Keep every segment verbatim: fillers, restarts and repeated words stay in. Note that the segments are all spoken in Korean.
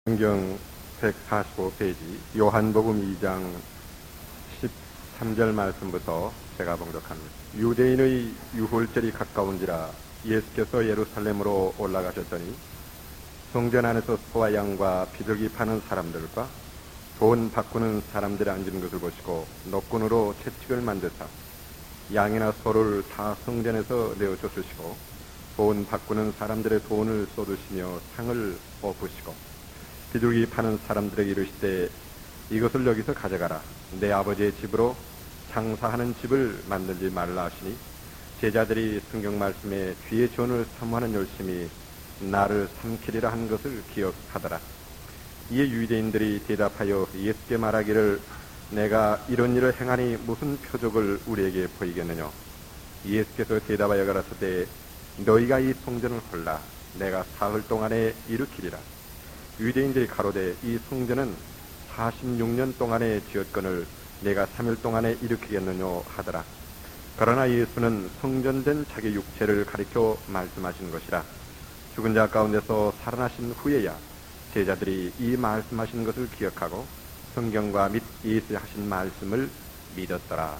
성경 백사십오 페이지 요한복음 이 장 십삼 절 말씀부터 제가 봉독합니다. 유대인의 유월절이 가까운지라 예수께서 예루살렘으로 올라가셨더니 성전 안에서 소와 양과 비둘기 파는 사람들과 돈 바꾸는 사람들이 앉은 것을 보시고 노끈으로 채찍을 만드사 양이나 소를 다 성전에서 내어 쫓으시고 돈 바꾸는 사람들의 돈을 쏟으시며 상을 엎으시고 비둘기 파는 사람들에게 이르시되 이것을 여기서 가져가라. 내 아버지의 집으로 장사하는 집을 만들지 말라 하시니 제자들이 성경 말씀에 귀의 존을 사모하는 열심히 나를 삼키리라 한 것을 기억하더라. 이에 유대인들이 대답하여 예수께 말하기를 내가 이런 일을 행하니 무슨 표적을 우리에게 보이겠느냐. 예수께서 대답하여 가라사대 너희가 이 성전을 헐라. 내가 사흘 동안에 일으키리라. 유대인들이 가로되 이 성전은 사십육 년 동안에 지었거늘 내가 삼 일 동안에 일으키겠느냐 하더라. 그러나 예수는 성전된 자기 육체를 가리켜 말씀하신 것이라. 죽은 자 가운데서 살아나신 후에야 제자들이 이 말씀하신 것을 기억하고 성경과 및 예수 하신 말씀을 믿었더라.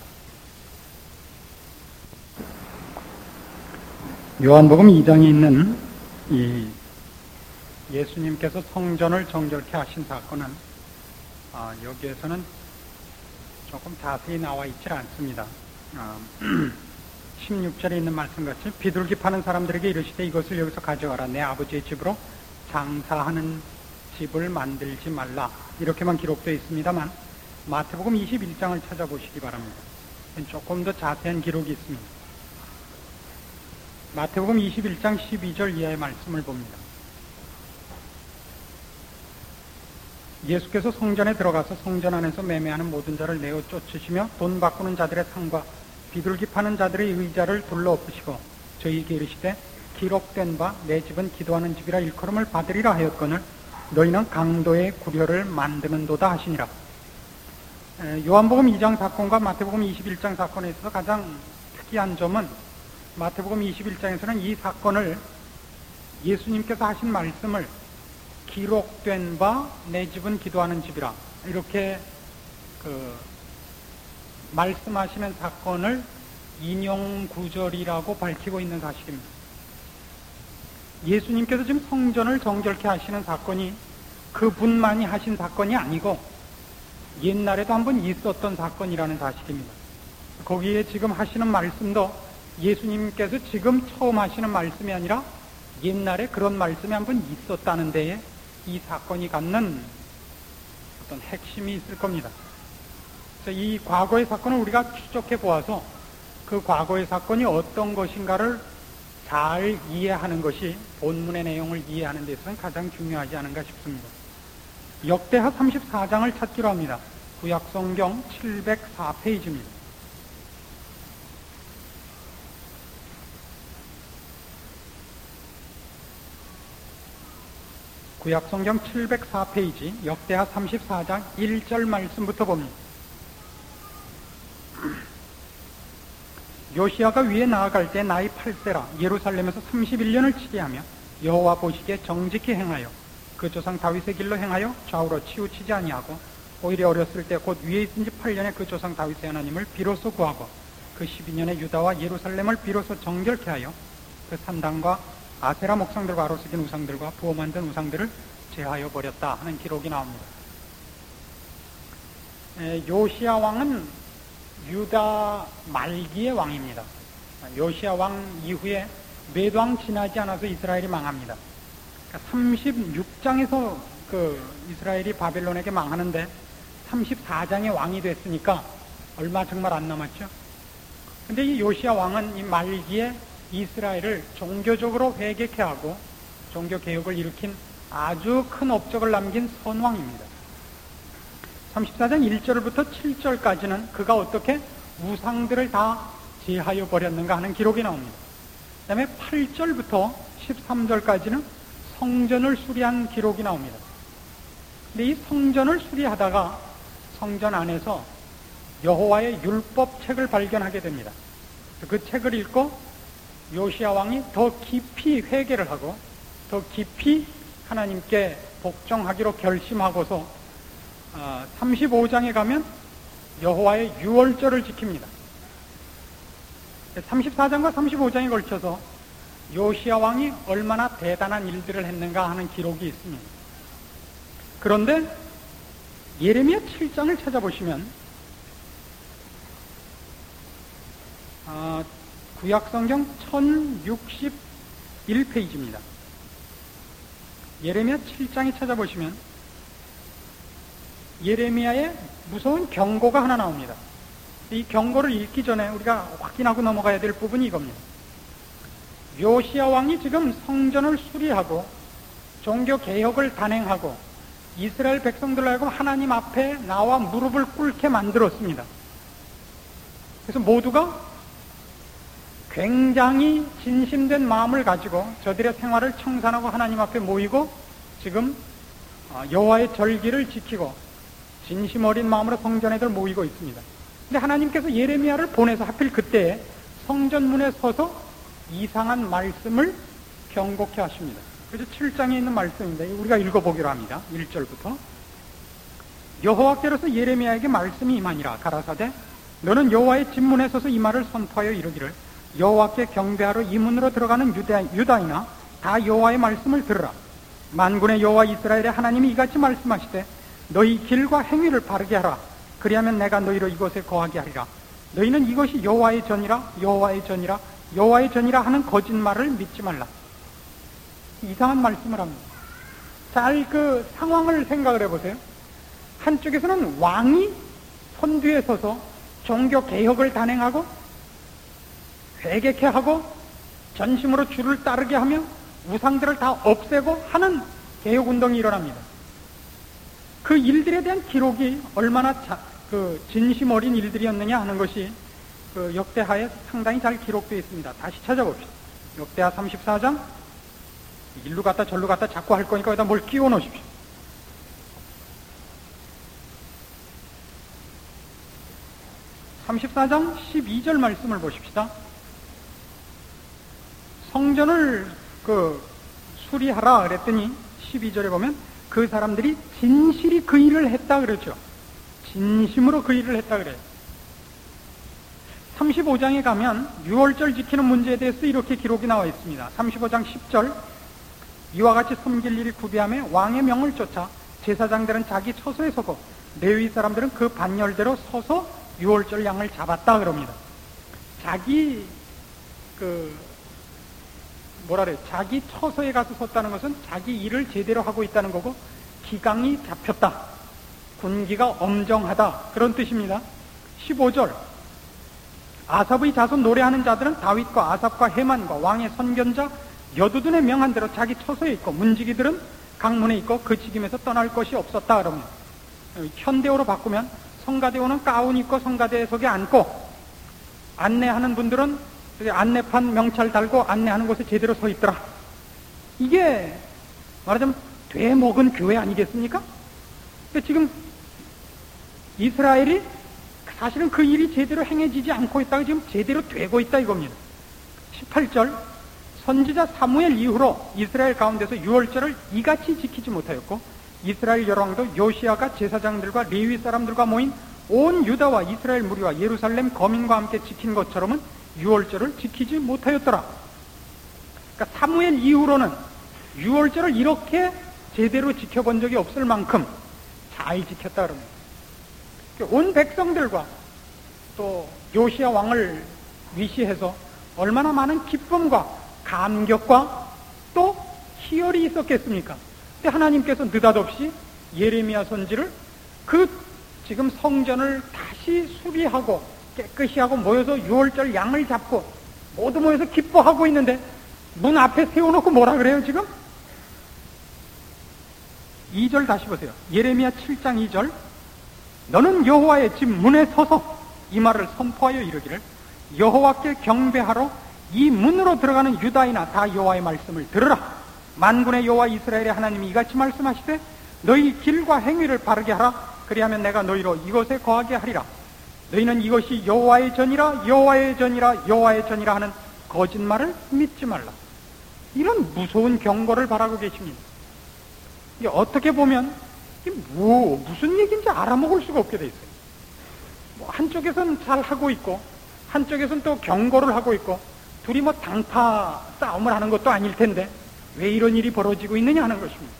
요한복음 이 장에 있는 이 예수님께서 성전을 정결케 하신 사건은 아, 여기에서는 조금 자세히 나와 있지 않습니다. 아, 십육 절에 있는 말씀같이 비둘기 파는 사람들에게 이르시되 이것을 여기서 가져가라. 내 아버지의 집으로 장사하는 집을 만들지 말라. 이렇게만 기록되어 있습니다만 마태복음 이십일 장을 찾아보시기 바랍니다. 조금 더 자세한 기록이 있습니다. 마태복음 이십일 장 십이 절 이하의 말씀을 봅니다. 예수께서 성전에 들어가서 성전 안에서 매매하는 모든 자를 내어 쫓으시며 돈 바꾸는 자들의 상과 비둘기 파는 자들의 의자를 둘러 엎으시고 저희에게 이르시되 기록된 바 내 집은 기도하는 집이라 일컬음을 받으리라 하였거늘 너희는 강도의 구려를 만드는도다 하시니라. 요한복음 이 장 사건과 마태복음 이십일 장 사건에 있어서 가장 특이한 점은 마태복음 이십일 장에서는 이 사건을 예수님께서 하신 말씀을 기록된 바 내 집은 기도하는 집이라 이렇게 그 말씀하시는 사건을 인용 구절이라고 밝히고 있는 사실입니다. 예수님께서 지금 성전을 정결케 하시는 사건이 그분만이 하신 사건이 아니고 옛날에도 한번 있었던 사건이라는 사실입니다. 거기에 지금 하시는 말씀도 예수님께서 지금 처음 하시는 말씀이 아니라 옛날에 그런 말씀이 한번 있었다는 데에 이 사건이 갖는 어떤 핵심이 있을 겁니다. 그래서 이 과거의 사건을 우리가 추적해 보아서 그 과거의 사건이 어떤 것인가를 잘 이해하는 것이 본문의 내용을 이해하는 데 있어서는 가장 중요하지 않은가 싶습니다. 역대하 삼십사 장을 찾기로 합니다. 구약성경 칠백사 페이지입니다. 구약성경 칠백사 페이지 역대하 삼십사 장 일 절 말씀부터 봅니다. 요시야가 위에 나아갈 때 나이 팔 세라 예루살렘에서 삼십일 년을 치게하며 여호와 보시기에 정직히 행하여 그 조상 다윗의 길로 행하여 좌우로 치우치지 아니하고 오히려 어렸을 때 곧 위에 있은 지 팔 년에 그 조상 다윗의 하나님을 비로소 구하고 그 십이 년에 유다와 예루살렘을 비로소 정결케 하여 그 산당과 아세라 목상들과 아로 새긴 우상들과 부어 만든 우상들을 제하여 버렸다 하는 기록이 나옵니다. 에, 요시야 왕은 유다 말기의 왕입니다. 요시야 왕 이후에 몇 왕 지나지 않아서 이스라엘이 망합니다. 그러니까 삼십육 장에서 그 이스라엘이 바벨론에게 망하는데 삼십사 장의 왕이 됐으니까 얼마 정말 안 남았죠. 근데 이 요시야 왕은 이 말기에 이스라엘을 종교적으로 회개케 하고 종교개혁을 일으킨 아주 큰 업적을 남긴 선왕입니다. 삼십사 장 일 절부터 칠 절까지는 그가 어떻게 우상들을 다 제하여 버렸는가 하는 기록이 나옵니다. 그 다음에 팔 절부터 십삼 절까지는 성전을 수리한 기록이 나옵니다. 근데 이 성전을 수리하다가 성전 안에서 여호와의 율법책을 발견하게 됩니다. 그 책을 읽고 요시야 왕이 더 깊이 회개를 하고 더 깊이 하나님께 복종하기로 결심하고서 어, 삼십오 장에 가면 여호와의 유월절을 지킵니다. 삼십사 장과 삼십오 장에 걸쳐서 요시야 왕이 얼마나 대단한 일들을 했는가 하는 기록이 있습니다. 그런데 예레미야 칠 장을 찾아보시면 어, 구약성경 천육십일 페이지입니다. 예레미야 칠 장에 찾아보시면 예레미야의 무서운 경고가 하나 나옵니다. 이 경고를 읽기 전에 우리가 확인하고 넘어가야 될 부분이 이겁니다. 요시야 왕이 지금 성전을 수리하고 종교 개혁을 단행하고 이스라엘 백성들로 하여금 하나님 앞에 나와 무릎을 꿇게 만들었습니다. 그래서 모두가 굉장히 진심된 마음을 가지고 저들의 생활을 청산하고 하나님 앞에 모이고 지금 여호와의 절기를 지키고 진심 어린 마음으로 성전에들 모이고 있습니다. 근데 하나님께서 예레미야를 보내서 하필 그때 성전문에 서서 이상한 말씀을 경고케 하십니다. 그래서 칠 장에 있는 말씀인데 우리가 읽어보기로 합니다. 일 절부터 여호와께로서 예레미야에게 말씀이 임하니라. 가라사대 너는 여호와의 집문에 서서 이 말을 선포하여 이르기를 여호와께 경배하러 이 문으로 들어가는 유다, 유다이나 다 여호와의 말씀을 들으라. 만군의 여호와 이스라엘의 하나님이 이같이 말씀하시되 너희 길과 행위를 바르게 하라. 그리하면 내가 너희로 이곳에 거하게 하리라. 너희는 이것이 여호와의 전이라 여호와의 전이라 여호와의 전이라 하는 거짓말을 믿지 말라. 이상한 말씀을 합니다. 잘 그 상황을 생각을 해보세요. 한쪽에서는 왕이 선두에 서서 종교 개혁을 단행하고 회개케 하고 전심으로 주를 따르게 하며 우상들을 다 없애고 하는 개혁운동이 일어납니다. 그 일들에 대한 기록이 얼마나 자, 그 진심 어린 일들이었느냐 하는 것이 그 역대하에 상당히 잘 기록되어 있습니다. 다시 찾아봅시다. 역대하 삼십사 장 일로 갔다 절로 갔다 자꾸 할 거니까 여기다 뭘 끼워 놓으십시오. 삼십사 장 십이 절 말씀을 보십시다. 성전을 그 수리하라 그랬더니 십이 절에 보면 그 사람들이 진실이 그 일을 했다 그러죠. 진심으로 그 일을 했다 그래요. 삼십오 장에 가면 유월절 지키는 문제에 대해서 이렇게 기록이 나와 있습니다. 삼십오 장 십 절 이와 같이 섬길 일이 구비함에 왕의 명을 쫓아 제사장들은 자기 처소에 서고 레위 사람들은 그 반열대로 서서 유월절 양을 잡았다 그럽니다. 자기 그 뭐라 그래 자기 처소에 가서 섰다는 것은 자기 일을 제대로 하고 있다는 거고 기강이 잡혔다, 군기가 엄정하다 그런 뜻입니다. 십오 절 아삽의 자손 노래하는 자들은 다윗과 아삽과 헤만과 왕의 선견자 여두둔의 명한 대로 자기 처소에 있고 문지기들은 강문에 있고 그 직임에서 떠날 것이 없었다 그러면 현대어로 바꾸면 성가대원은 가운 입고 성가대에 속에 앉고 안내하는 분들은 안내판 명찰 달고 안내하는 곳에 제대로 서 있더라. 이게 말하자면 되먹은 교회 아니겠습니까? 근데 지금 이스라엘이 사실은 그 일이 제대로 행해지지 않고 있다가 지금 제대로 되고 있다 이겁니다. 십팔 절 선지자 사무엘 이후로 이스라엘 가운데서 유월절을 이같이 지키지 못하였고 이스라엘 열왕도 요시야가 제사장들과 레위 사람들과 모인 온 유다와 이스라엘 무리와 예루살렘 거민과 함께 지킨 것처럼은 유월절을 지키지 못하였더라. 그러니까 사무엘 이후로는 유월절을 이렇게 제대로 지켜본 적이 없을 만큼 잘 지켰다 그럽니다. 온 백성들과 또 요시야 왕을 위시해서 얼마나 많은 기쁨과 감격과 또 희열이 있었겠습니까? 근데 하나님께서 느닷없이 예레미야 선지를 그 지금 성전을 다시 수리하고 깨끗이 하고 모여서 유월절 양을 잡고 모두 모여서 기뻐하고 있는데 문 앞에 세워놓고 뭐라 그래요 지금? 이 절 다시 보세요. 예레미야 칠 장 이 절 너는 여호와의 집 문에 서서 이 말을 선포하여 이르기를 여호와께 경배하러 이 문으로 들어가는 유다이나 다 여호와의 말씀을 들으라. 만군의 여호와 이스라엘의 하나님이 이같이 말씀하시되 너희 길과 행위를 바르게 하라. 그리하면 내가 너희로 이곳에 거하게 하리라. 너희는 이것이 여호와의 전이라 여호와의 전이라 여호와의 전이라 하는 거짓말을 믿지 말라. 이런 무서운 경고를 바라고 계십니다. 이게 어떻게 보면 이게 뭐 무슨 얘기인지 알아먹을 수가 없게 돼 있어요. 뭐 한쪽에서는 잘 하고 있고 한쪽에서는 또 경고를 하고 있고 둘이 뭐 당파 싸움을 하는 것도 아닐 텐데 왜 이런 일이 벌어지고 있느냐 하는 것입니다.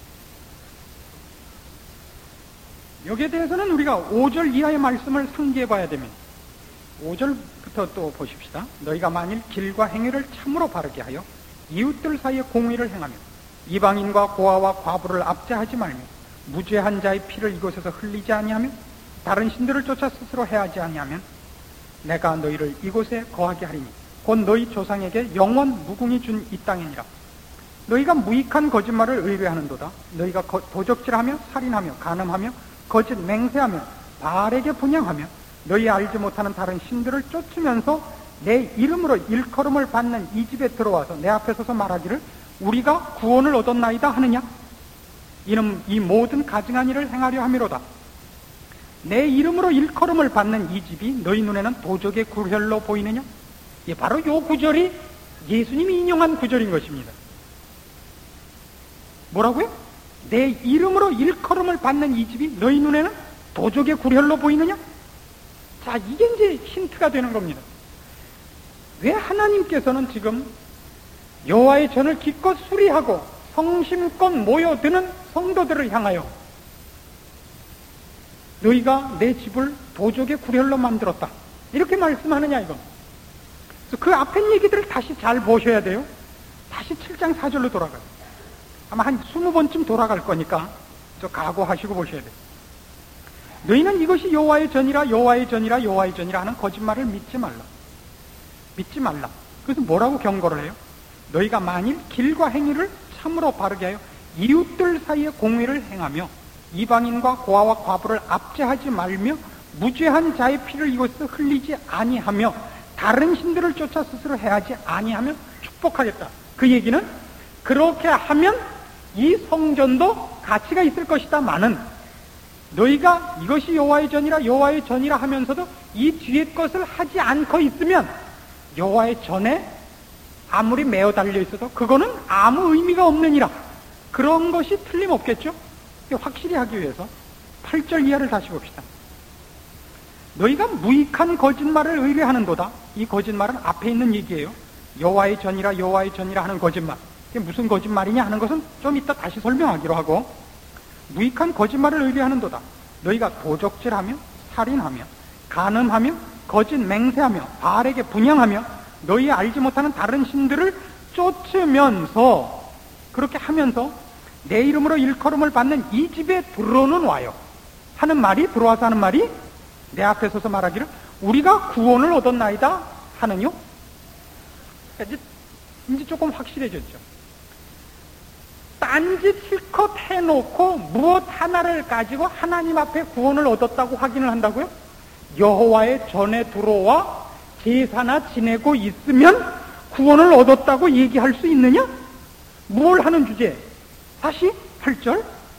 여기에 대해서는 우리가 오 절 이하의 말씀을 상기해 봐야 됩니다. 오 절부터 또 보십시다. 너희가 만일 길과 행위를 참으로 바르게 하여 이웃들 사이에 공의를 행하며 이방인과 고아와 과부를 압제하지 말며 무죄한 자의 피를 이곳에서 흘리지 아니하며 다른 신들을 쫓아 스스로 해하지 아니하면 내가 너희를 이곳에 거하게 하리니 곧 너희 조상에게 영원 무궁히 준 이 땅이니라. 너희가 무익한 거짓말을 의뢰하는도다. 너희가 거, 도적질하며 살인하며 간음하며 거짓 맹세하며 바알에게 분향하며 너희 알지 못하는 다른 신들을 쫓으면서 내 이름으로 일컬음을 받는 이 집에 들어와서 내 앞에 서서 말하기를 우리가 구원을 얻었나이다 하느냐? 이는 이 모든 가증한 일을 행하려 함이로다. 내 이름으로 일컬음을 받는 이 집이 너희 눈에는 도적의 굴혈로 보이느냐? 예, 바로 요 구절이 예수님이 인용한 구절인 것입니다. 뭐라고요? 내 이름으로 일컬음을 받는 이 집이 너희 눈에는 도적의 굴혈로 보이느냐? 자, 이게 이제 힌트가 되는 겁니다. 왜 하나님께서는 지금 여호와의 전을 기껏 수리하고 성심껏 모여드는 성도들을 향하여 너희가 내 집을 도적의 굴혈로 만들었다 이렇게 말씀하느냐 이거. 그래서 그 앞에 얘기들을 다시 잘 보셔야 돼요. 다시 칠 장 사 절로 돌아가요. 아마 한 스무 번쯤 돌아갈 거니까 저 각오하시고 보셔야 돼요. 너희는 이것이 여호와의 전이라 여호와의 전이라 여호와의 전이라 하는 거짓말을 믿지 말라. 믿지 말라. 그래서 뭐라고 경고를 해요? 너희가 만일 길과 행위를 참으로 바르게 하여 이웃들 사이에 공의를 행하며 이방인과 고아와 과부를 압제하지 말며 무죄한 자의 피를 이곳에서 흘리지 아니하며 다른 신들을 쫓아 스스로 해하지 아니하며 축복하겠다. 그 얘기는 그렇게 하면 이 성전도 가치가 있을 것이다마는 너희가 이것이 여호와의 전이라 여호와의 전이라 하면서도 이 뒤에 것을 하지 않고 있으면 여호와의 전에 아무리 매어 달려 있어도 그거는 아무 의미가 없느니라. 그런 것이 틀림없겠죠? 확실히 하기 위해서 팔 절 이하를 다시 봅시다. 너희가 무익한 거짓말을 의뢰하는도다. 이 거짓말은 앞에 있는 얘기예요. 여호와의 전이라 여호와의 전이라 하는 거짓말. 이게 무슨 거짓말이냐 하는 것은 좀 이따 다시 설명하기로 하고, 무익한 거짓말을 의뢰하는도다. 너희가 도적질하며 살인하며 간음하며 거짓 맹세하며 바알에게 분향하며 너희 알지 못하는 다른 신들을 쫓으면서 그렇게 하면서 내 이름으로 일컬음을 받는 이 집에 들어오는 와요 하는 말이, 들어와서 하는 말이 내 앞에 서서 말하기를 우리가 구원을 얻었나이다 하느뇨. 이제, 이제 조금 확실해졌죠. 딴짓 실컷 해놓고 무엇 하나를 가지고 하나님 앞에 구원을 얻었다고 확인을 한다고요? 여호와의 전에 들어와 제사나 지내고 있으면 구원을 얻었다고 얘기할 수 있느냐? 뭘 하는 주제? 다시 팔 절.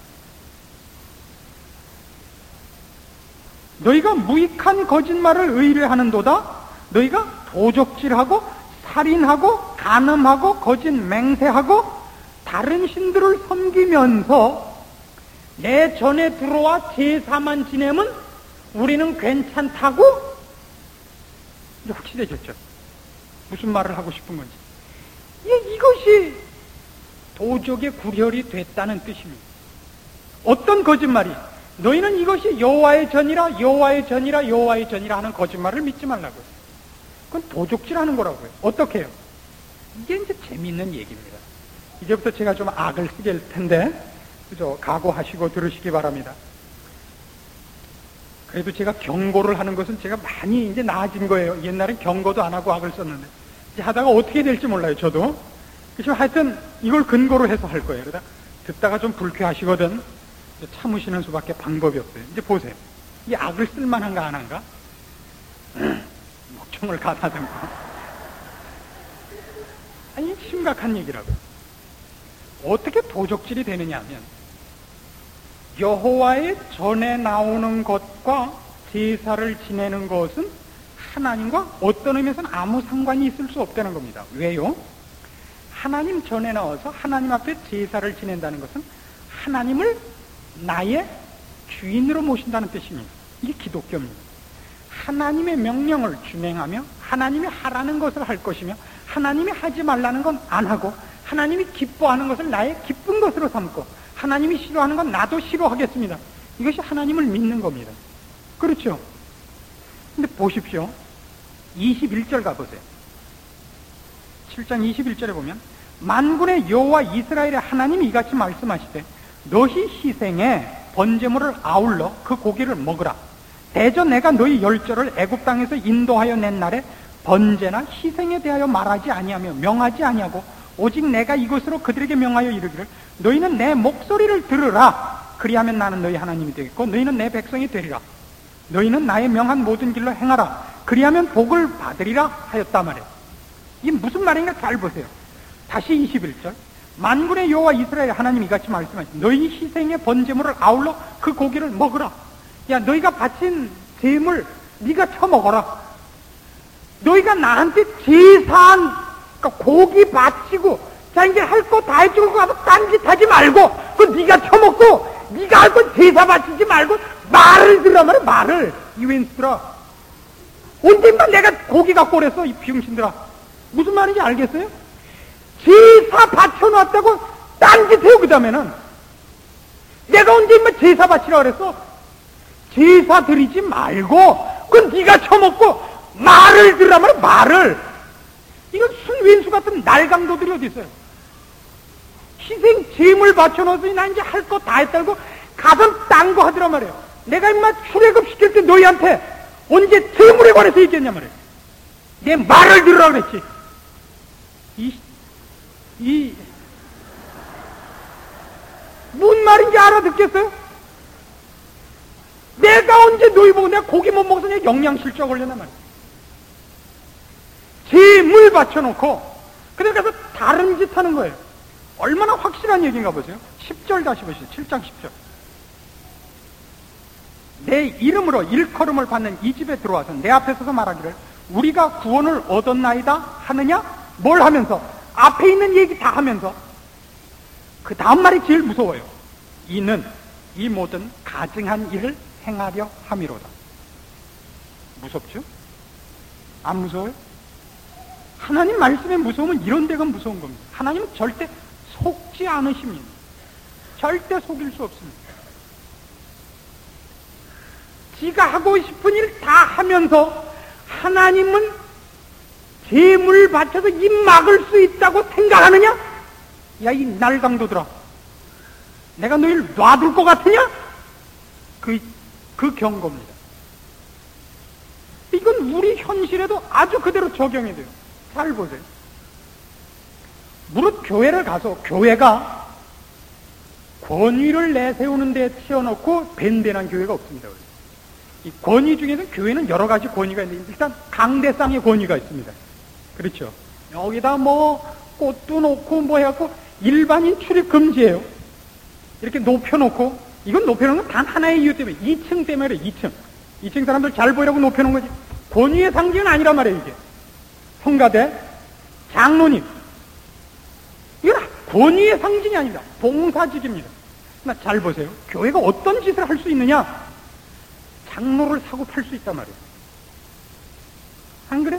너희가 무익한 거짓말을 의뢰하는도다. 너희가 도적질하고 살인하고 간음하고 거짓 맹세하고 다른 신들을 섬기면서 내 전에 들어와 제사만 지내면 우리는 괜찮다고? 이제 확실해졌죠. 무슨 말을 하고 싶은 건지. 예, 이것이 도적의 굴혈이 됐다는 뜻입니다. 어떤 거짓말이? 너희는 이것이 여호와의 전이라 여호와의 전이라 여호와의 전이라 하는 거짓말을 믿지 말라고요. 그건 도적질하는 거라고요. 어떻게 해요? 이게 이제 재미있는 얘기입니다. 이제부터 제가 좀 악을 쓰게 할 텐데, 그죠? 각오하시고 들으시기 바랍니다. 그래도 제가 경고를 하는 것은 제가 많이 이제 나아진 거예요. 옛날엔 경고도 안 하고 악을 썼는데. 이제 하다가 어떻게 될지 몰라요, 저도. 그래서 하여튼 이걸 근거로 해서 할 거예요. 그러다 듣다가 좀 불쾌하시거든. 참으시는 수밖에 방법이 없어요. 이제 보세요. 이 악을 쓸만한가 안 한가? 목청을 가다듬고. 아니, 심각한 얘기라고요. 어떻게 도적질이 되느냐 하면 여호와의 전에 나오는 것과 제사를 지내는 것은 하나님과 어떤 의미에서는 아무 상관이 있을 수 없다는 겁니다. 왜요? 하나님 전에 나와서 하나님 앞에 제사를 지낸다는 것은 하나님을 나의 주인으로 모신다는 뜻입니다. 이게 기독교입니다. 하나님의 명령을 준행하며 하나님이 하라는 것을 할 것이며 하나님이 하지 말라는 건 안 하고 하나님이 기뻐하는 것을 나의 기쁜 것으로 삼고 하나님이 싫어하는 건 나도 싫어하겠습니다. 이것이 하나님을 믿는 겁니다. 그렇죠? 근데 보십시오. 이십일 절 가보세요. 칠 장 이십일 절에 보면 만군의 여호와 이스라엘의 하나님이 이같이 말씀하시되 너희 희생에 번제물을 아울러 그 고기를 먹으라. 대저 내가 너희 열조를 애굽 땅에서 인도하여 낸 날에 번제나 희생에 대하여 말하지 아니하며 명하지 아니하고 오직 내가 이것으로 그들에게 명하여 이르기를 너희는 내 목소리를 들으라. 그리하면 나는 너희 하나님이 되겠고 너희는 내 백성이 되리라. 너희는 나의 명한 모든 길로 행하라. 그리하면 복을 받으리라 하였다 말이에요. 이게 무슨 말인가 잘 보세요. 다시 이십일 절 만군의 여호와 이스라엘 하나님이 이같이 말씀하시니 너희 희생의 번제물을 아울러 그 고기를 먹으라. 야, 너희가 바친 제물 네가 처먹어라. 너희가 나한테 제사한 그러니까 고기 바치고 자 이제 할 거 다 해주고 가서 딴짓하지 말고 그 네가 처먹고 네가 할 건 제사 바치지 말고 말을 들으라 말이야. 말을 이웬스들아 언젠가 내가 고기 갖고 오랬어 이 비용신들아. 무슨 말인지 알겠어요? 제사 바쳐놨다고 딴짓해요. 그 다음에는 내가 언제 인마 제사 바치라 그랬어? 제사 드리지 말고 그건 네가 처먹고 말을 들으라 말이야. 말을. 이건 순왼수 같은 날강도들이 어디 있어요? 희생 제물 바쳐놓으니 나 이제 할 거 다 했다고 가서 딴 거 하더란 말이에요. 내가 인마 출애굽 시킬 때 너희한테 언제 제물에 관해서 얘기했냐 말이에요. 내 말을 들으라 그랬지. 이, 이, 뭔 말인지 알아듣겠어요? 내가 언제 너희 보고 내가 고기 못 먹어서 내가 영양실조가 걸렸단 말이에요. 제물 바쳐놓고 그래 가서 다른 짓 하는 거예요. 얼마나 확실한 얘기인가 보세요. 십 절 다시 보시죠. 칠 장 십 절 내 이름으로 일컬음을 받는 이 집에 들어와서 내 앞에 서서 말하기를 우리가 구원을 얻었나이다 하느냐? 뭘 하면서? 앞에 있는 얘기 다 하면서 그 다음 말이 제일 무서워요. 이는 이 모든 가증한 일을 행하려 함이로다. 무섭죠? 안 무서워요? 하나님 말씀에 무서우면 이런 데가 무서운 겁니다. 하나님은 절대 속지 않으십니다. 절대 속일 수 없습니다. 지가 하고 싶은 일 다 하면서 하나님은 제물 바쳐서 입 막을 수 있다고 생각하느냐? 야, 이 날강도들아. 내가 너희를 놔둘 것 같으냐? 그, 그 경고입니다. 이건 우리 현실에도 아주 그대로 적용이 돼요. 잘 보세요. 무릇 교회를 가서 교회가 권위를 내세우는 데 튀어놓고 밴대난 교회가 없습니다. 이 권위 중에서 교회는 여러 가지 권위가 있는데 일단 강대상의 권위가 있습니다. 그렇죠. 여기다 뭐 꽃도 놓고 뭐 해갖고 일반인 출입 금지예요. 이렇게 높여놓고 이건 높여놓은 건 단 하나의 이유 때문에 이 층 때문에 그래. 이 층 이 층 사람들 잘 보이라고 높여놓은 거지 권위의 상징은 아니란 말이에요. 이게 성가대 장로님 이건 권위의 상징이 아닙니다. 봉사직입니다. 그러나 잘 보세요. 교회가 어떤 짓을 할 수 있느냐? 장로를 사고 팔 수 있단 말이에요. 안 그래?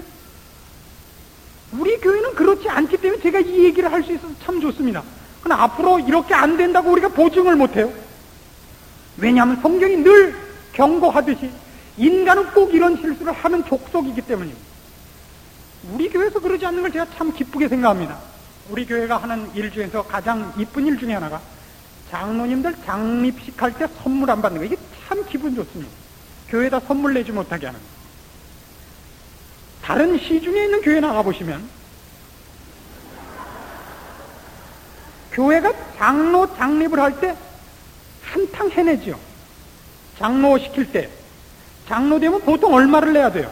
우리 교회는 그렇지 않기 때문에 제가 이 얘기를 할 수 있어서 참 좋습니다. 그러나 앞으로 이렇게 안 된다고 우리가 보증을 못해요. 왜냐하면 성경이 늘 경고하듯이 인간은 꼭 이런 실수를 하는 족속이기 때문입니다. 우리 교회에서 그러지 않는 걸 제가 참 기쁘게 생각합니다. 우리 교회가 하는 일 중에서 가장 이쁜 일 중에 하나가 장로님들 장립식 할 때 선물 안 받는 거. 이게 참 기분 좋습니다. 교회에다 선물 내지 못하게 하는 거예요. 다른 시중에 있는 교회 나가보시면 교회가 장로 장립을 할 때 한탕 해내지요. 장로 시킬 때 장로 되면 보통 얼마를 내야 돼요?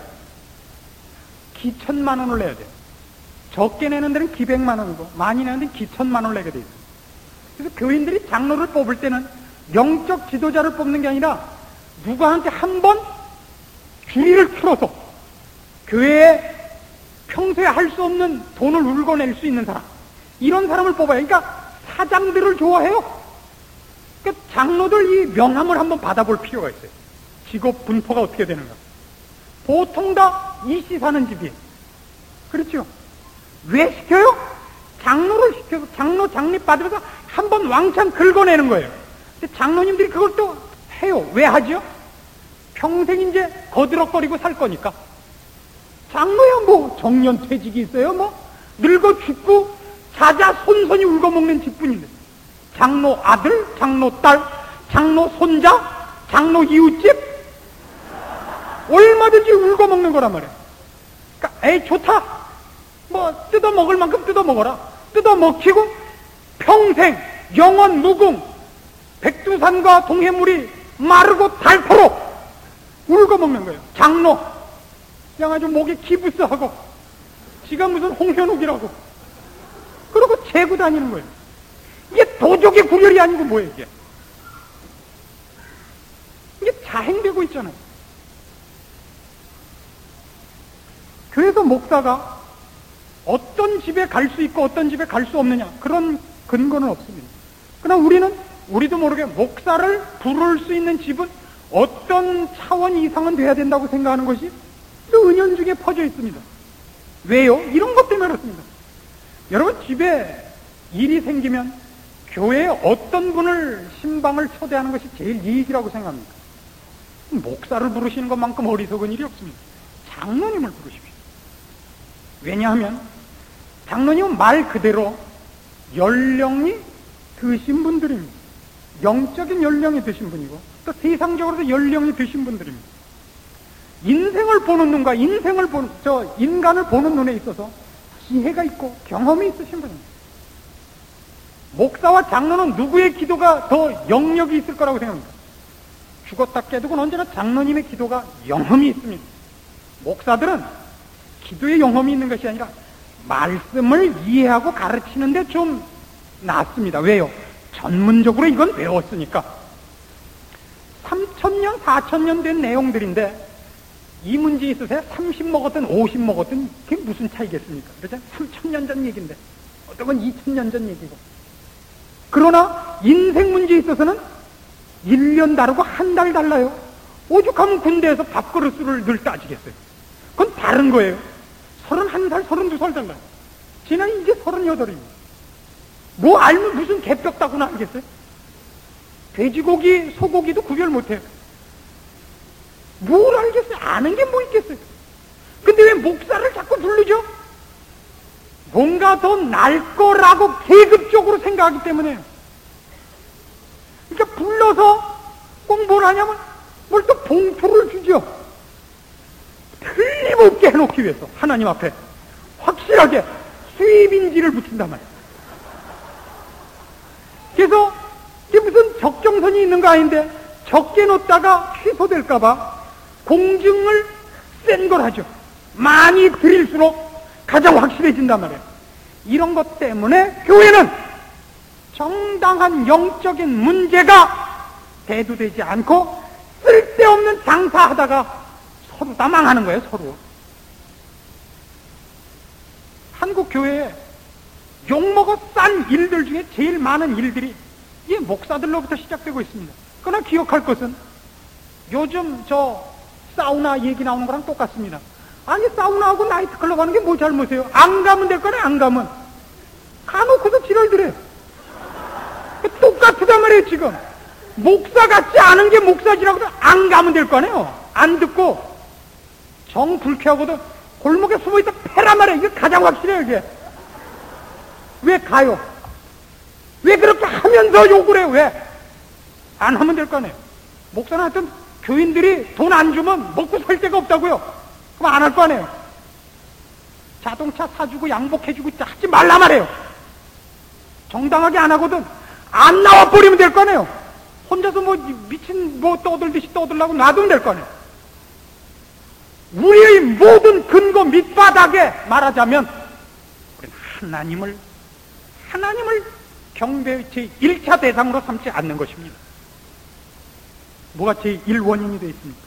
기천만 원을 내야 돼요. 적게 내는 데는 기백만 원이고 많이 내는 데는 기천만 원을 내게 돼요. 그래서 교인들이 장로를 뽑을 때는 영적 지도자를 뽑는 게 아니라 누구한테 한 번 주리를 틀어서 교회에 평소에 할 수 없는 돈을 울고낼 수 있는 사람 이런 사람을 뽑아요. 그러니까 사장들을 좋아해요. 그 장로들 이 명함을 한번 받아볼 필요가 있어요. 직업 분포가 어떻게 되는가. 보통 다 이씨 사는 집이에요. 그렇죠? 왜 시켜요? 장로를 시켜서 장로 장립 받으면서 한번 왕창 긁어내는 거예요. 근데 장로님들이 그걸 또 해요. 왜 하죠? 평생 이제 거드럭거리고 살 거니까. 장로야 뭐 정년퇴직이 있어요? 뭐 늙어 죽고 자자 손손이 울고 먹는 집뿐인데, 장로 아들, 장로 딸, 장로 손자, 장로 이웃집 얼마든지 울고 먹는 거란 말이에요. 그러니까 에이 좋다, 뭐 뜯어 먹을 만큼 뜯어 먹어라. 뜯어 먹히고 평생 영원 무궁 백두산과 동해물이 마르고 닳도록 울고 먹는 거예요. 장로 그냥 아주 목에 기부스하고 지가 무슨 홍현욱이라고 그러고 재고 다니는 거예요. 이게 도적의 구별이 아니고 뭐예요 이게. 이게 자행되고 있잖아요. 그래서 목사가 어떤 집에 갈 수 있고 어떤 집에 갈 수 없느냐 그런 근거는 없습니다. 그러나 우리는 우리도 모르게 목사를 부를 수 있는 집은 어떤 차원 이상은 돼야 된다고 생각하는 것이 또 은연중에 퍼져 있습니다. 왜요? 이런 것 때문에 그렇습니다. 여러분 집에 일이 생기면 교회에 어떤 분을 신방을 초대하는 것이 제일 이익이라고 생각합니까? 목사를 부르시는 것만큼 어리석은 일이 없습니다. 장로님을 부르십시오. 왜냐하면 장로님은 말 그대로 연령이 드신 분들입니다. 영적인 연령이 드신 분이고 또 세상적으로도 연령이 드신 분들입니다. 인생을 보는 눈과 인생을 보는, 저 인간을 보는 눈에 있어서 지혜가 있고 경험이 있으신 분입니다. 목사와 장로는 누구의 기도가 더 영역이 있을 거라고 생각합니다. 죽었다 깨두고는 언제나 장로님의 기도가 영험이 있습니다. 목사들은 기도의 영험이 있는 것이 아니라 말씀을 이해하고 가르치는데 좀 낫습니다. 왜요? 전문적으로 이건 배웠으니까. 삼천 년, 사천 년 된 내용들인데 이 문제 있으세요? 삼십 먹었든 오십 먹었든 그게 무슨 차이겠습니까? 그렇죠? 삼천 년 전 얘기인데 어떤 건 이천 년 전 얘기고. 그러나 인생 문제에 있어서는 일 년 다르고 한 달 달라요. 오죽하면 군대에서 밥그릇수를 늘 따지겠어요. 그건 다른 거예요. 서른한 살, 서른두 살 달라요. 지난 이제 서른여덟입니다. 뭐 알면 무슨 개벽 따구나 알겠어요? 돼지고기, 소고기도 구별 못해요. 뭘 알겠어요? 아는 게 뭐 있겠어요? 근데 왜 목사를 자꾸 부르죠? 뭔가 더 날 거라고 계급적으로 생각하기 때문에. 그러니까 불러서 꼭 뭘 하냐면 뭘 또 봉투를 주죠. 틀림없게 해놓기 위해서 하나님 앞에 확실하게 수입인지를 붙인단 말이에요. 그래서 이게 무슨 적정선이 있는 거 아닌데 적게 놓다가 취소될까봐 공증을 센 걸 하죠. 많이 드릴수록 가장 확실해진단 말이에요. 이런 것 때문에 교회는 정당한 영적인 문제가 대두되지 않고 쓸데없는 장사하다가 서로 다 망하는 거예요. 서로. 한국 교회에 욕먹어 싼 일들 중에 제일 많은 일들이 이 목사들로부터 시작되고 있습니다. 그러나 기억할 것은 요즘 저 사우나 얘기 나오는 거랑 똑같습니다. 아니 사우나하고 나이트클럽 하는 게 뭐 잘못이에요? 안 가면 될 거네. 안 가면 가놓고서 지랄들해. 똑같으단 말이에요. 지금 목사 같지 않은 게 목사지라고 안 가면 될 거네요. 안 듣고 정 불쾌하고도 골목에 숨어있다 패란 말이에요. 이게 가장 확실해요. 이게 왜 가요? 왜 그렇게 하면서 욕을 해요? 왜? 안 하면 될 거 아니에요. 목사는 하여튼 교인들이 돈 안 주면 먹고 살 데가 없다고요. 그럼 안 할 거 아니에요. 자동차 사주고 양복해주고 하지 말라 말이에요. 정당하게 안 하거든 안 나와버리면 될 거 아니에요. 혼자서 뭐 미친 뭐 떠들듯이 떠들라고 놔두면 될 거 아니에요. 우리의 모든 근거 밑바닥에 말하자면 우리는 하나님을 하나님을 경배의 제일 차 대상으로 삼지 않는 것입니다. 뭐가 제일 원인이 되어 있습니까?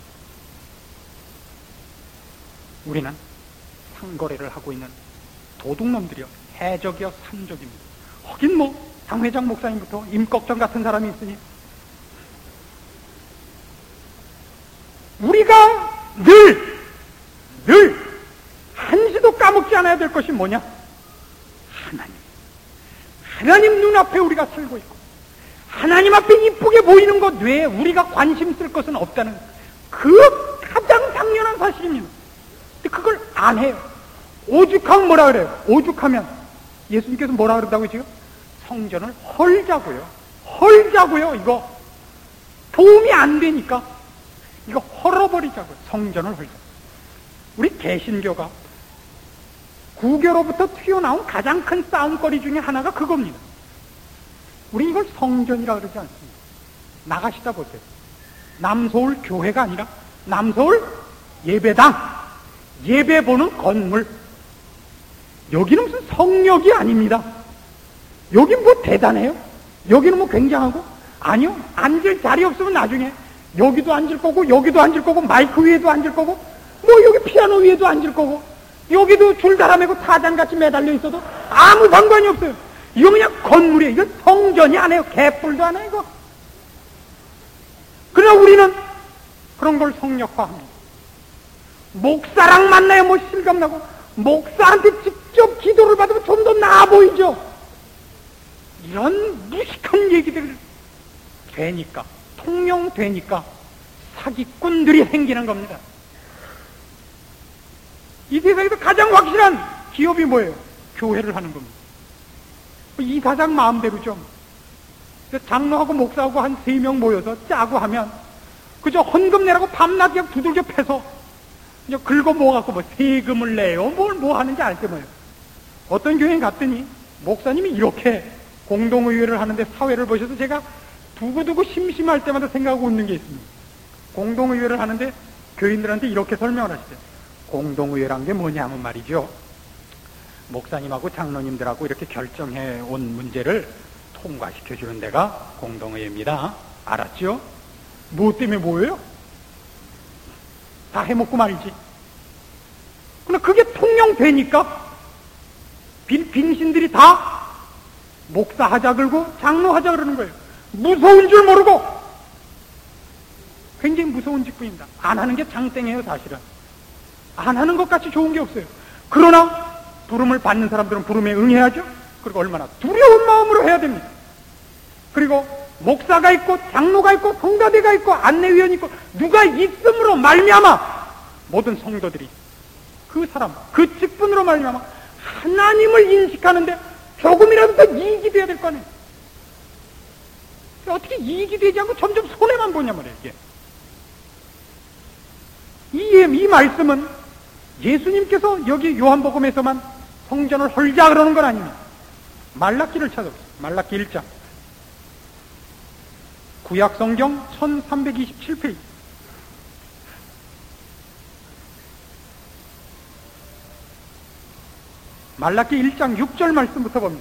우리는 상거래를 하고 있는 도둑놈들이요, 해적이요, 산적입니다. 하긴 뭐 당회장 목사님부터 임꺽정 같은 사람이 있으니 우리가 늘, 늘 한시도 까먹지 않아야 될 것이 뭐냐? 하나님. 하나님 눈앞에 우리가 살고 있고 하나님 앞에 이쁘게 보이는 것 외에 우리가 관심 쓸 것은 없다는 그 가장 당연한 사실입니다. 근데 그걸 안 해요. 오죽하면 뭐라 그래요? 오죽하면 예수님께서 뭐라 그런다고요 지금? 성전을 헐자고요. 헐자고요. 이거 도움이 안 되니까 이거 헐어버리자고요. 성전을 헐자. 우리 개신교가 구교로부터 튀어나온 가장 큰 싸움거리 중에 하나가 그겁니다. 우리 이걸 성전이라 그러지 않습니다. 나가시다 보세요. 남서울 교회가 아니라 남서울 예배당, 예배 보는 건물. 여기는 무슨 성역이 아닙니다. 여긴 뭐 대단해요? 여기는 뭐 굉장하고? 아니요. 앉을 자리 없으면 나중에 여기도 앉을 거고 여기도 앉을 거고 마이크 위에도 앉을 거고 뭐 여기 피아노 위에도 앉을 거고 여기도 줄 달아매고 타잔같이 매달려 있어도 아무 상관이 없어요. 이거 그냥 건물이에요. 이거 성전이 아니에요. 개뿔도 안 해요 이거. 그러나 우리는 그런 걸 성역화합니다. 목사랑 만나야 뭐 실감나고 목사한테 직접 기도를 받으면 좀 더 나아 보이죠. 이런 무식한 얘기들 되니까 통용되니까 사기꾼들이 생기는 겁니다. 이 세상에서 가장 확실한 기업이 뭐예요? 교회를 하는 겁니다. 이사장 마음대로죠. 장로하고 목사하고 한 세 명 모여서 짜고 하면 그저 헌금 내라고 밤낮 그냥 두들겨 패서 그냥 긁어 모아갖고 뭐 세금을 내요. 뭘 뭐 하는지 알게 뭐예요. 어떤 교회에 갔더니 목사님이 이렇게 공동의회를 하는데 사회를 보셔서 제가 두고두고 심심할 때마다 생각하고 웃는 게 있습니다. 공동의회를 하는데 교인들한테 이렇게 설명을 하시대요. 공동의회란 게 뭐냐면 말이죠. 목사님하고 장로님들하고 이렇게 결정해 온 문제를 통과시켜주는 데가 공동의회입니다. 알았죠? 뭐 때문에 뭐예요? 다 해먹고 말이지. 그러나 그게 통용되니까 빈, 빈신들이 다 목사 하자 그러고 장로 하자 그러는 거예요. 무서운 줄 모르고. 굉장히 무서운 직분입니다. 안 하는 게 장땡이에요 사실은. 안 하는 것 같이 좋은 게 없어요. 그러나 부름을 받는 사람들은 부름에 응해야죠. 그리고 얼마나 두려운 마음으로 해야 됩니다. 그리고 목사가 있고 장로가 있고 성가대가 있고 안내위원이 있고 누가 있음으로 말미암아 모든 성도들이 그 사람 그 직분으로 말미암아 하나님을 인식하는데 조금이라도 더 이익이 돼야 될 거 아니에요. 어떻게 이익이 되지 않고 점점 손해만 보냐 말이에요. 이게. 이, 이 말씀은 예수님께서 여기 요한복음에서만 성전을 헐자 그러는 건 아닙니다. 말라기를 찾아보세요. 말라기 일 장. 구약성경 천삼백이십칠 페이지. 말라기 일 장 육 절 말씀부터 봅니다.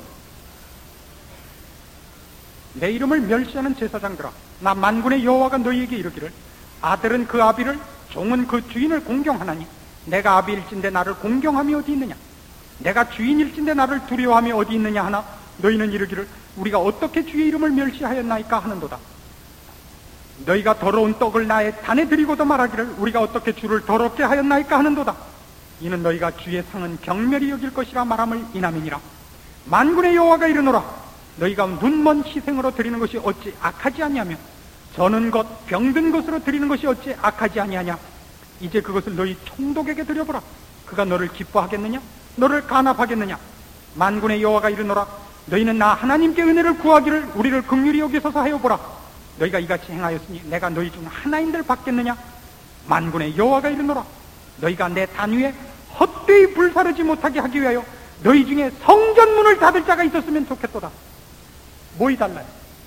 내 이름을 멸시하는 제사장들아, 나 만군의 여호와가 너희에게 이르기를 아들은 그 아비를 종은 그 주인을 공경하나니 내가 아비일진데 나를 공경함이 어디 있느냐? 내가 주인일진데 나를 두려워함이 어디 있느냐 하나 너희는 이르기를 우리가 어떻게 주의 이름을 멸시하였나이까 하는도다. 너희가 더러운 떡을 나의 단에 드리고도 말하기를 우리가 어떻게 주를 더럽게 하였나이까 하는도다. 이는 너희가 주의 상은 경멸히 여길 것이라 말함을 인함이니라. 만군의 여호와가 이르노라. 너희가 눈먼 희생으로 드리는 것이 어찌 악하지 아니하며 저는 것 병든 것으로 드리는 것이 어찌 악하지 아니하냐. 이제 그것을 너희 총독에게 드려보라. 그가 너를 기뻐하겠느냐? 너를 간합하겠느냐? 만군의 여호와가 이르노라. 너희는 나 하나님께 은혜를 구하기를 우리를 긍휼히 여기소서 하여보라. 너희가 이같이 행하였으니 내가 너희 중 하나인들 받겠느냐? 만군의 여호와가 이르노라. 너희가 내 단위에 헛되이 불사르지 못하게 하기 위하여 너희 중에 성전문을 닫을 자가 있었으면 좋겠도다. 뭐이 달라요?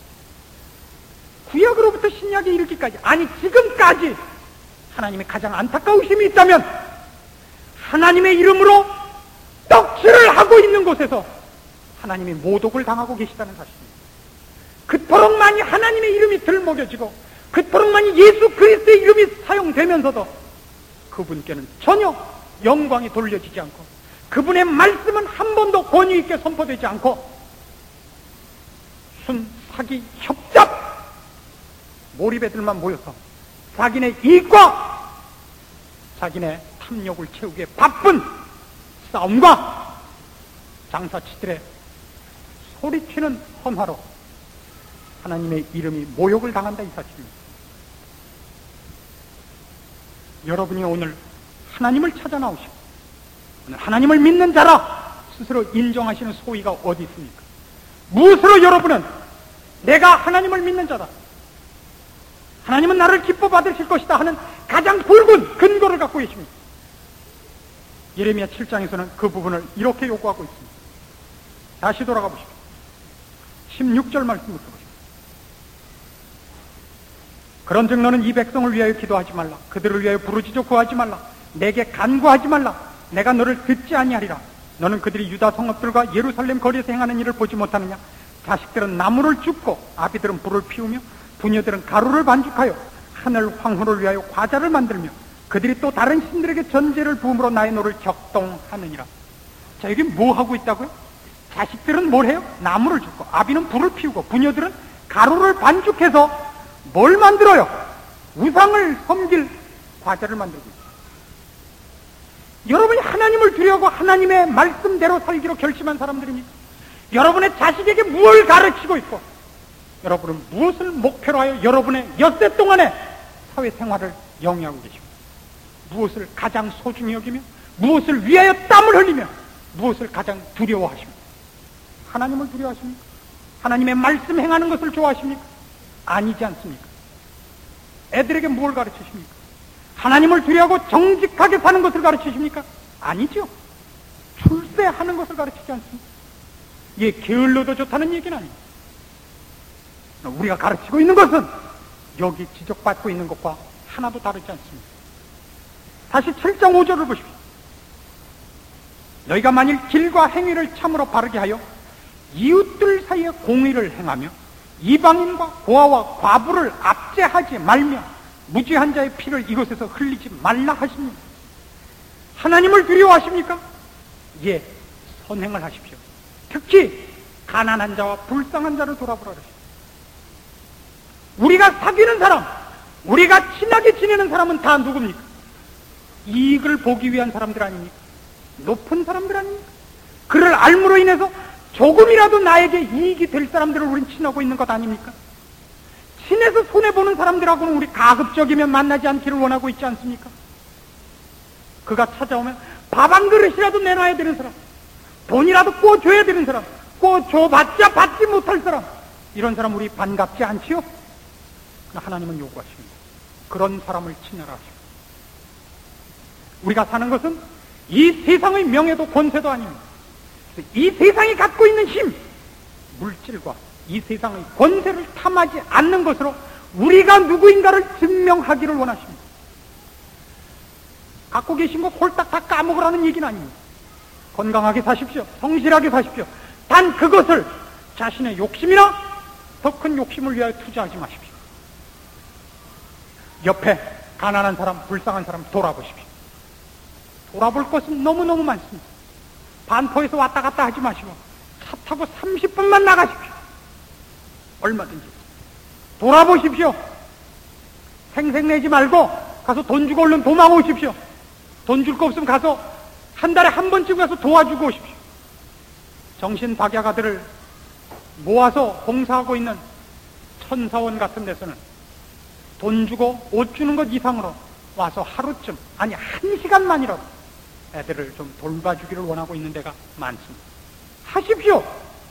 구약으로부터 신약에 이르기까지, 아니 지금까지 하나님의 가장 안타까우심이 있다면 하나님의 이름으로 떡칠을 하고 있는 곳에서 하나님이 모독을 당하고 계시다는 사실입니다. 그토록 많이 하나님의 이름이 들먹여지고 그토록 많이 예수 그리스도의 이름이 사용되면서도 그분께는 전혀 영광이 돌려지지 않고 그분의 말씀은 한 번도 권위 있게 선포되지 않고 순, 사기, 협잡 몰입애들만 모여서 자기네 이익과 자기네 탐욕을 채우기에 바쁜 싸움과 장사치들의 소리치는 헌화로 하나님의 이름이 모욕을 당한다 이 사실입니다. 여러분이 오늘 하나님을 찾아 나오시고 오늘 하나님을 믿는 자라 스스로 인정하시는 소위가 어디 있습니까? 무엇으로 여러분은 내가 하나님을 믿는 자다, 하나님은 나를 기뻐 받으실 것이다 하는 가장 굵은 근거를 갖고 계십니다. 예레미야 칠 장에서는 그 부분을 이렇게 요구하고 있습니다. 다시 돌아가 보십시오. 십육 절 말씀부터 보십시오. 그런즉 너는 이 백성을 위하여 기도하지 말라. 그들을 위하여 부르짖어 구하지 말라. 내게 간구하지 말라. 내가 너를 듣지 아니하리라. 너는 그들이 유다 성읍들과 예루살렘 거리에서 행하는 일을 보지 못하느냐? 자식들은 나무를 줍고 아비들은 불을 피우며 부녀들은 가루를 반죽하여 하늘 황후를 위하여 과자를 만들며 그들이 또 다른 신들에게 전제를 부음으로 나의 노를 격동하느니라. 자, 여기 뭐 하고 있다고요? 자식들은 뭘 해요? 나무를 줍고 아비는 불을 피우고 부녀들은 가루를 반죽해서 뭘 만들어요? 우상을 섬길 과자를 만들고 있어요. 여러분이 하나님을 두려워하고 하나님의 말씀대로 살기로 결심한 사람들입니까? 여러분의 자식에게 무엇을 가르치고 있고 여러분은 무엇을 목표로 하여 여러분의 엿새 동안의 사회생활을 영위하고 계십니까? 무엇을 가장 소중히 여기며 무엇을 위하여 땀을 흘리며 무엇을 가장 두려워하십니까? 하나님을 두려워하십니까? 하나님의 말씀 행하는 것을 좋아하십니까? 아니지 않습니까? 애들에게 뭘 가르치십니까? 하나님을 두려워하고 정직하게 사는 것을 가르치십니까? 아니죠. 출세하는 것을 가르치지 않습니까? 이게 게을러도 좋다는 얘기는 아닙니다. 우리가 가르치고 있는 것은 여기 지적받고 있는 것과 하나도 다르지 않습니다. 다시 칠 장 오 절을 보십시오. 너희가 만일 길과 행위를 참으로 바르게 하여 이웃들 사이에 공의를 행하며 이방인과 고아와 과부를 압제하지 말며 무죄한 자의 피를 이곳에서 흘리지 말라 하십니다. 하나님을 두려워하십니까? 예, 선행을 하십시오. 특히 가난한 자와 불쌍한 자를 돌아보라 그러십시오. 우리가 사귀는 사람, 우리가 친하게 지내는 사람은 다 누굽니까? 이익을 보기 위한 사람들 아닙니까? 높은 사람들 아닙니까? 그를 알므로 인해서 조금이라도 나에게 이익이 될 사람들을 우린 친하고 있는 것 아닙니까? 친해서 손해보는 사람들하고는 우리 가급적이면 만나지 않기를 원하고 있지 않습니까? 그가 찾아오면 밥 한 그릇이라도 내놔야 되는 사람, 돈이라도 꿔줘야 되는 사람, 꿔줘봤자 받지 못할 사람, 이런 사람 우리 반갑지 않지요? 하나님은 요구하십니다. 그런 사람을 친하라 하십니다. 우리가 사는 것은 이 세상의 명예도 권세도 아닙니다. 이 세상이 갖고 있는 힘, 물질과 이 세상의 권세를 탐하지 않는 것으로 우리가 누구인가를 증명하기를 원하십니다. 갖고 계신 거 홀딱 다 까먹으라는 얘기는 아닙니다. 건강하게 사십시오. 성실하게 사십시오. 단 그것을 자신의 욕심이나 더 큰 욕심을 위하여 투자하지 마십시오. 옆에 가난한 사람, 불쌍한 사람 돌아보십시오. 돌아볼 것은 너무너무 많습니다. 반포에서 왔다 갔다 하지 마시고 차 타고 삼십 분만 나가십시오. 얼마든지 돌아보십시오. 생색내지 말고 가서 돈 주고 얼른 도망오십시오. 돈 줄 거 없으면 가서 한 달에 한 번쯤 가서 도와주고 오십시오. 정신박약아들을 모아서 봉사하고 있는 천사원 같은 데서는 돈 주고 옷 주는 것 이상으로 와서 하루쯤, 아니 한 시간만이라도 애들을 좀 돌봐주기를 원하고 있는 데가 많습니다. 하십시오.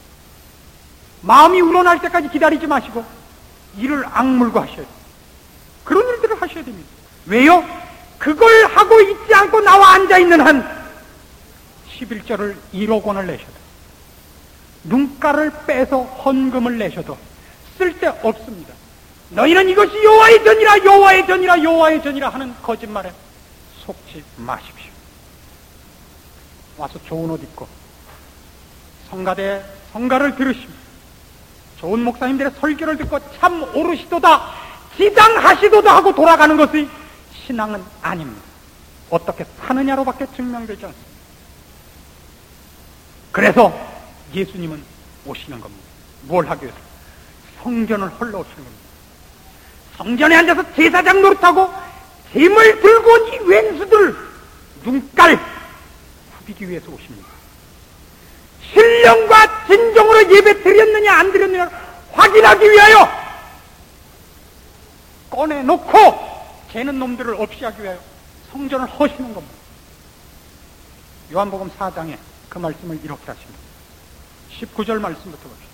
마음이 우러날 때까지 기다리지 마시고 이를 악물고 하셔야 돼요. 그런 일들을 하셔야 됩니다. 왜요? 그걸 하고 있지 않고 나와 앉아있는 한 십일 절을 일억 원을 내셔도, 눈가를 빼서 헌금을 내셔도 쓸데없습니다. 너희는 이것이 여호와의 전이라 여호와의 전이라 여호와의 전이라 하는 거짓말에 속지 마십시오. 와서 좋은 옷 입고 성가대 성가를 들으시며 좋은 목사님들의 설교를 듣고 참 오르시도다 지당하시도다 하고 돌아가는 것이 신앙은 아닙니다. 어떻게 사느냐로밖에 증명되지 않습니다. 그래서 예수님은 오시는 겁니다. 뭘 하기 위해서? 성전을 헐러 오시는 겁니다. 성전에 앉아서 제사장 노릇하고 셈을 들고 온 이 왼수들 눈깔 후비기 위해서 오십니다. 신령과 진정으로 예배 드렸느냐 안 드렸느냐 확인하기 위하여 꺼내놓고 죄는 놈들을 없이 하기 위하여 성전을 허시는 겁니다. 요한복음 사 장에 그 말씀을 이렇게 하십니다. 십구 절 말씀부터 봅시다.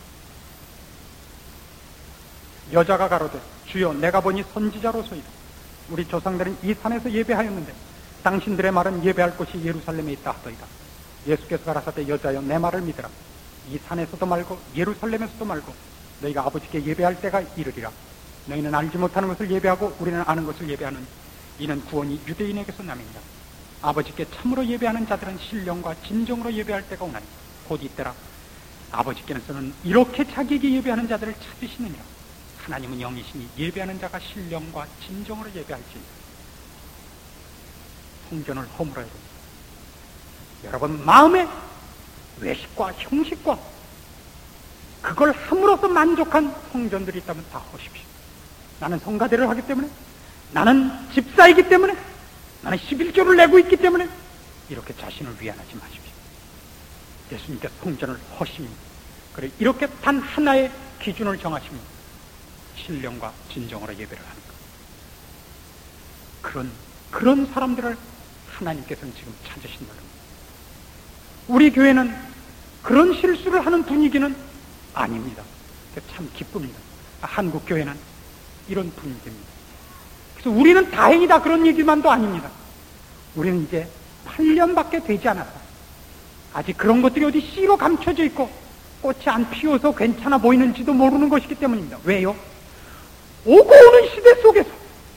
여자가 가로되 주여 내가 보니 선지자로소이다. 우리 조상들은 이 산에서 예배하였는데 당신들의 말은 예배할 곳이 예루살렘에 있다 하더이다. 예수께서 가라사대 여자여 내 말을 믿으라. 이 산에서도 말고 예루살렘에서도 말고 너희가 아버지께 예배할 때가 이르리라. 너희는 알지 못하는 것을 예배하고 우리는 아는 것을 예배하는 이는 구원이 유대인에게서 남이니라. 아버지께 참으로 예배하는 자들은 신령과 진정으로 예배할 때가 오나니 곧 이때라. 아버지께서는 이렇게 자기에게 예배하는 자들을 찾으시느니라. 하나님은 영이시니 예배하는 자가 신령과 진정으로 예배할지니라. 성전을 허물어야 됩니다. 여러분 마음의 외식과 형식과 그걸 함으로써 만족한 성전들이 있다면 다 허십시오. 나는 성가대를 하기 때문에, 나는 집사이기 때문에, 나는 십일조를 내고 있기 때문에 이렇게 자신을 위안하지 마십시오. 예수님께서 성전을 허십니다. 그래 이렇게 단 하나의 기준을 정하십니다. 신령과 진정으로 예배를 하는 것. 그런 그런 사람들을 하나님께서는 지금 찾으신다는 겁니다. 우리 교회는 그런 실수를 하는 분위기는 아닙니다. 참 기쁩니다. 한국 교회는 이런 분위기입니다. 그래서 우리는 다행이다 그런 얘기만도 아닙니다. 우리는 이제 팔 년밖에 되지 않았다. 아직 그런 것들이 어디 씨로 감춰져 있고 꽃이 안 피어서 괜찮아 보이는지도 모르는 것이기 때문입니다. 왜요? 오고 오는 시대 속에서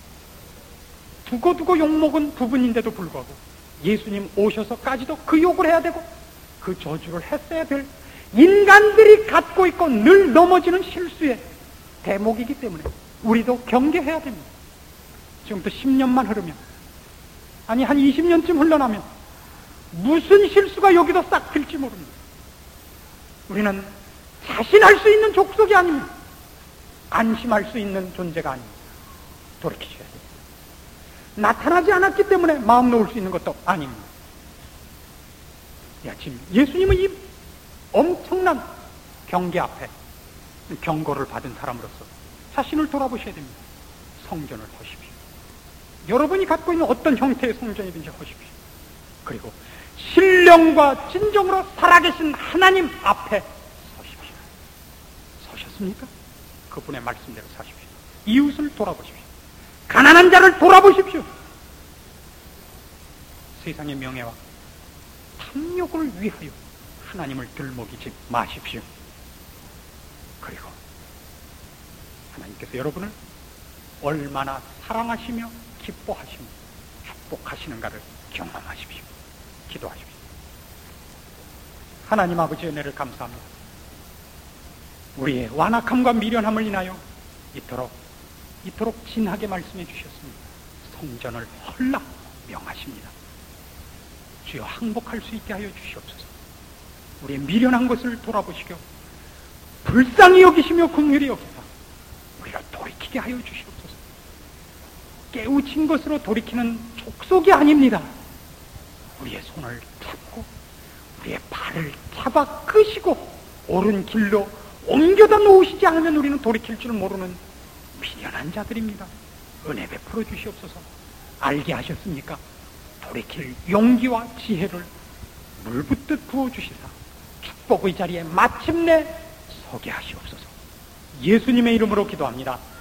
두고두고 욕먹은 부분인데도 불구하고 예수님 오셔서까지도 그 욕을 해야 되고 그 저주를 했어야 될 인간들이 갖고 있고 늘 넘어지는 실수의 대목이기 때문에 우리도 경계해야 됩니다. 지금부터 십 년만 흐르면, 아니 한 이십 년쯤 흘러나면 무슨 실수가 여기도 싹 필지 모릅니다. 우리는 자신할 수 있는 족속이 아닙니다. 안심할 수 있는 존재가 아닙니다. 돌이키셔야 됩니다. 나타나지 않았기 때문에 마음 놓을 수 있는 것도 아닙니다. 야, 지금 예수님은 이 엄청난 경계 앞에 경고를 받은 사람으로서 자신을 돌아보셔야 됩니다. 성전을 허십시오. 여러분이 갖고 있는 어떤 형태의 성전이든지 허십시오. 그리고 신령과 진정으로 살아계신 하나님 앞에 서십시오. 서셨습니까? 그분의 말씀대로 사십시오. 이웃을 돌아보십시오. 가난한 자를 돌아보십시오. 세상의 명예와 탐욕을 위하여 하나님을 들먹이지 마십시오. 그리고 하나님께서 여러분을 얼마나 사랑하시며 기뻐하시며 축복하시는가를 경험하십시오. 기도하십시오. 하나님 아버지의 은혜를 감사합니다. 우리의 완악함과 미련함을 인하여 이토록 이토록 진하게 말씀해 주셨습니다. 성전을 헐라 명하십니다. 주여 항복할 수 있게 하여 주시옵소서. 우리의 미련한 것을 돌아보시고 불쌍히 여기시며 긍휼히 여기사 우리를 돌이키게 하여 주시옵소서. 깨우친 것으로 돌이키는 족속이 아닙니다. 우리의 손을 잡고 우리의 발을 잡아 끄시고 옳은 길로 옮겨다 놓으시지 않으면 우리는 돌이킬 줄 모르는 미련한 자들입니다. 은혜 베풀어 주시옵소서. 알게 하셨습니까? 돌이킬 용기와 지혜를 물붓듯 부어주시사 축복의 자리에 마침내 서게 하시옵소서. 예수님의 이름으로 기도합니다.